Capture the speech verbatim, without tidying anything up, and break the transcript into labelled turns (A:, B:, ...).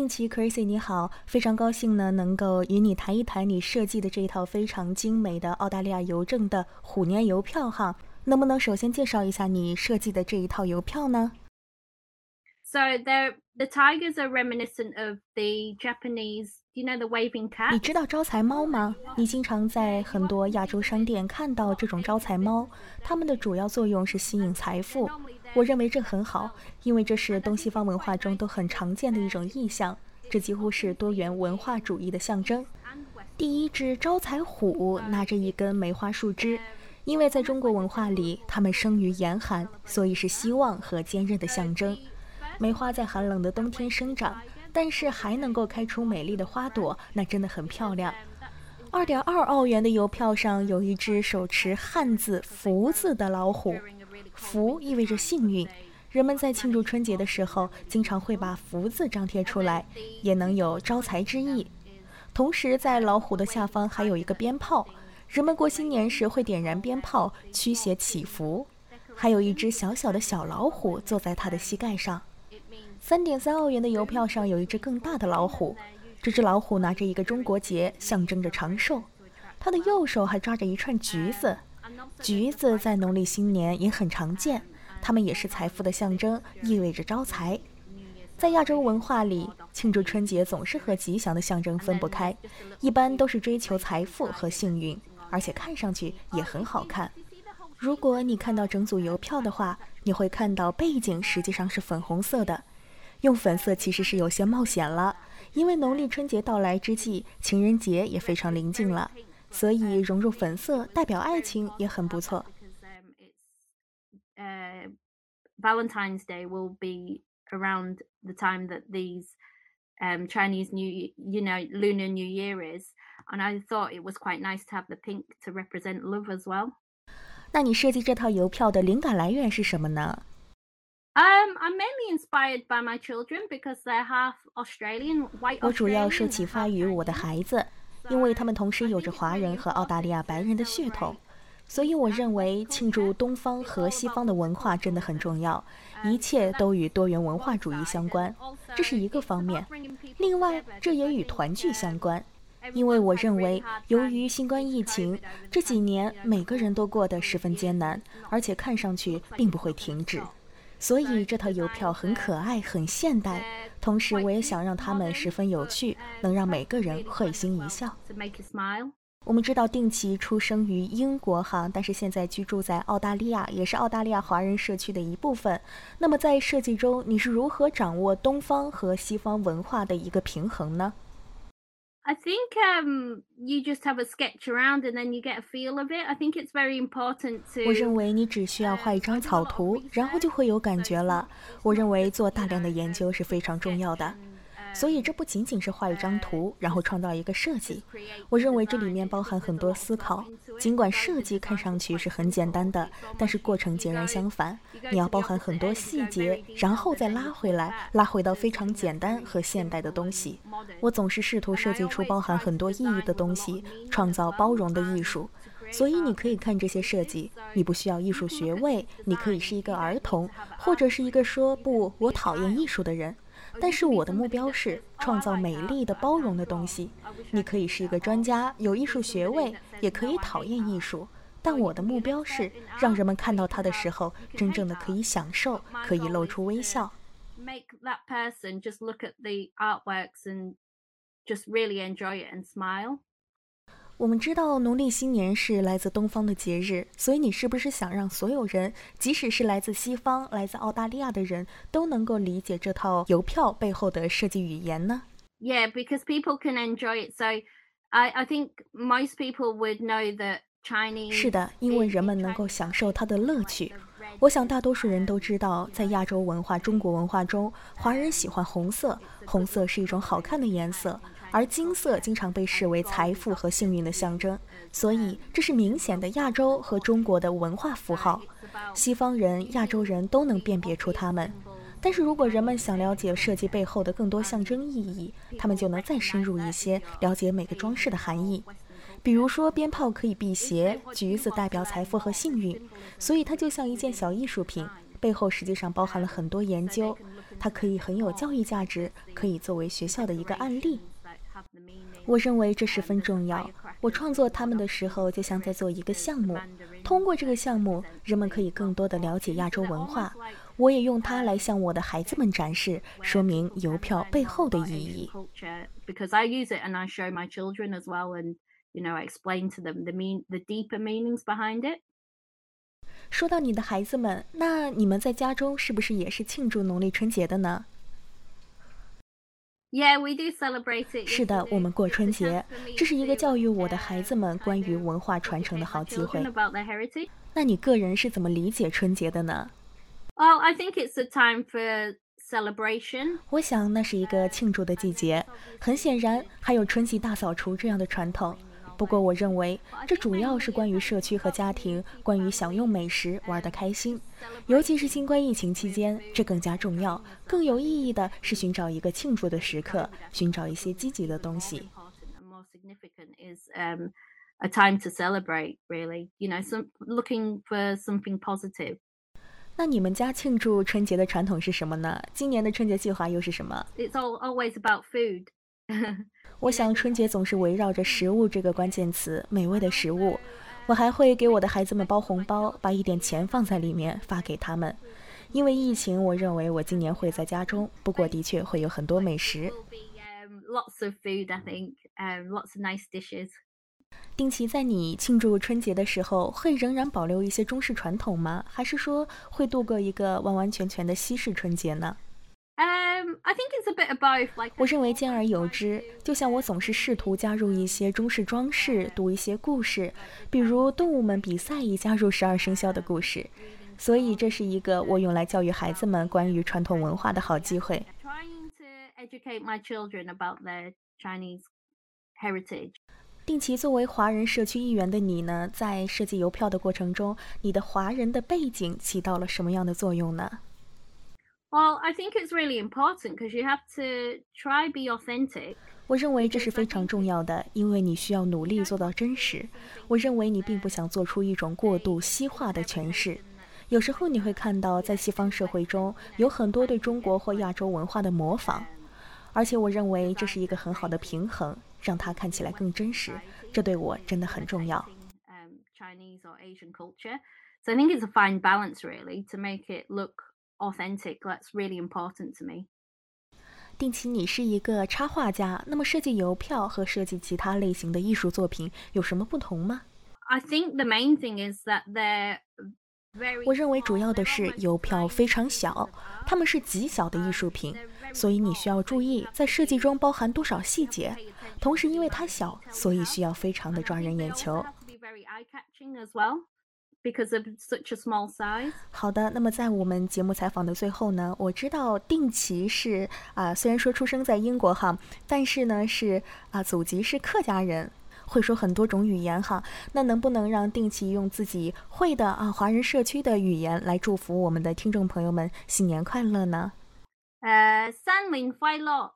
A: 定期 Crazy 你好，非常高兴呢，能够与你谈一谈你设计的这一套非常精美的澳大利亚邮政的虎年邮票哈。能不能首先介绍一下你设计的这一套邮票呢？
B: So they're the tigers are reminiscent of the Japanese, you know, the waving
A: 你
B: cats?
A: 知道招财猫吗？你经常在很多亚洲商店看到这种招财猫，它们的主要作用是吸引财富。我认为这很好，因为这是东西方文化中都很常见的一种意象，这几乎是多元文化主义的象征。第一只招财虎拿着一根梅花树枝，因为在中国文化里，它们生于严寒，所以是希望和坚韧的象征。梅花在寒冷的冬天生长，但是还能够开出美丽的花朵，那真的很漂亮。二点二澳元的邮票上有一只手持汉字福字的老虎，福意味着幸运，人们在庆祝春节的时候经常会把福字张贴出来，也能有招财之意。同时在老虎的下方还有一个鞭炮，人们过新年时会点燃鞭炮驱邪祈福，还有一只小小的小老虎坐在它的膝盖上。三点三澳元的邮票上有一只更大的老虎，这只老虎拿着一个中国结，象征着长寿。它的右手还抓着一串橘子，橘子在农历新年也很常见，它们也是财富的象征，意味着招财。在亚洲文化里，庆祝春节总是和吉祥的象征分不开，一般都是追求财富和幸运，而且看上去也很好看。如果你看到整组邮票的话，你会看到背景实际上是粉红色的。用粉色其实是有些冒险了，因为农历春节到来之际，情人节也非常临近了，所以融入粉色代表爱情也很不错。
B: Uh, Valentine's Day will be around the time that these um, Chinese New, you know, Lunar New Year is, and I thought it was quite nice to have the pink to represent love as well.
A: 那你设计这套邮票的灵感来源是什么呢？
B: Um, I'm mainly inspired by my children because they're half Australian, white
A: 我主要受
B: Australian
A: 启
B: and
A: 发
B: half
A: 于我的
B: Chinese.
A: 孩子，因为他们同时有着华人和澳大利亚白人的血统，所以我认为庆祝东方和西方的文化真的很重要，一切都与多元文化主义相关，这是一个方面。另外，这也与团聚相关，因为我认为由于新冠疫情，这几年每个人都过得十分艰难，而且看上去并不会停止。所以这套邮票很可爱，很现代，同时我也想让它们十分有趣，能让每个人会心一笑。我们知道定期出生于英国哈，但是现在居住在澳大利亚，也是澳大利亚华人社区的一部分。那么在设计中，你是如何掌握东方和西方文化的一个平衡呢？
B: I think um, you just have a sketch around and then you get a feel of it. I think it's very important
A: 我认
B: to.
A: 为你只需要画一张草图，然后就会有感觉了。我认为做大量的研究是非常重要的。所以这不仅仅是画一张图，然后创造一个设计。我认为这里面包含很多思考，尽管设计看上去是很简单的，但是过程截然相反。你要包含很多细节，然后再拉回来，拉回到非常简单和现代的东西。我总是试图设计出包含很多意义的东西，创造包容的艺术。所以你可以看这些设计，你不需要艺术学位，你可以是一个儿童，或者是一个说不，我讨厌艺术的人。但是我的目标是创造美丽的、包容的东西。你可以是一个专家，有艺术学位，也可以讨厌艺术。但我的目标是让人们看到它的时候，真正的可以享受，可以露出微笑。
B: Make that person just look at the artworks and just really enjoy it and smile.
A: 我们知道农历新年是来自东方的节日，所以你是不是想让所有人，即使是来自西方、来自澳大利亚的人，都能够理解这套邮票背后的设计语言呢？
B: Yeah, because people can enjoy it. So I, I think most people would know that Chinese.
A: 是的，因为人们能够享受它的乐趣。我想大多数人都知道，在亚洲文化、中国文化中，华人喜欢红色，红色是一种好看的颜色，而金色经常被视为财富和幸运的象征，所以这是明显的亚洲和中国的文化符号。西方人、亚洲人都能辨别出它们。但是如果人们想了解设计背后的更多象征意义，他们就能再深入一些，了解每个装饰的含义。比如说鞭炮可以辟邪，橘子代表财富和幸运，所以它就像一件小艺术品，背后实际上包含了很多研究。 它可以很有教育价值，可以作为学校的一个案例。我认为这十分重要。我创作它们的时候，就像在做一个项目。通过这个项目，人们可以更多地了解亚洲文化。我也用它来向我的孩子们展示，说明邮票背后的意义。
B: Because I use it and I show my children as well, and you know, I explain to them the mean, the deeper meanings behind it.
A: 说到你的孩子们，那你们在家中是不是也是庆祝农历春节的呢？
B: Yeah, we do celebrate it.
A: 是的，我们过春节，这是一个教育我的孩子们关于文化传承的好机会。那你个人是怎么理解春节的呢？
B: Well, I think it's a time for celebration.
A: 我想那是一个庆祝的季节，很显然还有春季大扫除这样的传统。不过我认为这主要是关于社区和家庭，关于享用美食，玩得开心。尤其是新冠疫情期间，这更加重要。更有意义的是寻找一个庆祝的时刻，寻找一些积极的东西。
B: A time to celebrate, really. You know, some looking for something positive.
A: 那你们家庆祝春节的传统是什么呢？今年的春节计划又是什么？
B: It's all, always about food.
A: 我想春节总是围绕着食物这个关键词，美味的食物。我还会给我的孩子们包红包，把一点钱放在里面发给他们。因为疫情，我认为我今年会在家中，不过的确会有很多美食。
B: Lots of food, I think. Lots of nice dishes.
A: 定期在你庆祝春节的时候，会仍然保留一些中式传统吗？还是说会度过一个完完全全的西式春节呢？
B: Um, I think it's a bit of both. Like
A: 我认为兼而有之，就像我总是试图加入一些中式装饰，读一些故事，比如动物们比赛已加入十二生肖的故事，所以这是一个我用来教育孩子们关于传统文化的好机会。
B: Trying to educate my children about their Chinese heritage.
A: 定期作为华人社区一员的你呢，在设计邮票的过程中，你的华人的背景起到了什么样的作用呢？
B: Well, I think it's really important because you have to try be authentic.
A: 我认为这是非常重要的，因为你需要努力做到真实。我认为你并不想做出一种过度西化的诠释。有时候你会看到，在西方社会中有很多对中国或亚洲文化的模仿，而且我认为这是一个很好的平衡，让它看起来更真实。这对我真的很重要。
B: Chinese or Asian culture, so I think it's a fine balance, really, to make it look authentic. That's really important to me.
A: 定期，你是一个插画家，那么设计邮票和设计其他类型的艺术作品有什么不同吗？
B: I think the main thing is that they're very.
A: 我认为主要的是邮票非常小，它们是极小的艺术品，所以你需要注意在设计中包含多少细节。同时，因为它小，所以需要非常的抓人眼球。
B: Because of such a small size.
A: 好的，那么在我们节目采访的最后呢，我知道定期是啊、呃，虽然说出生在英国哈，但是呢是啊、呃，祖籍是客家人，会说很多种语言哈。那能不能让定期用自己会的啊华人社区的语言来祝福我们的听众朋友们新年快乐呢？
B: 呃，新年快乐。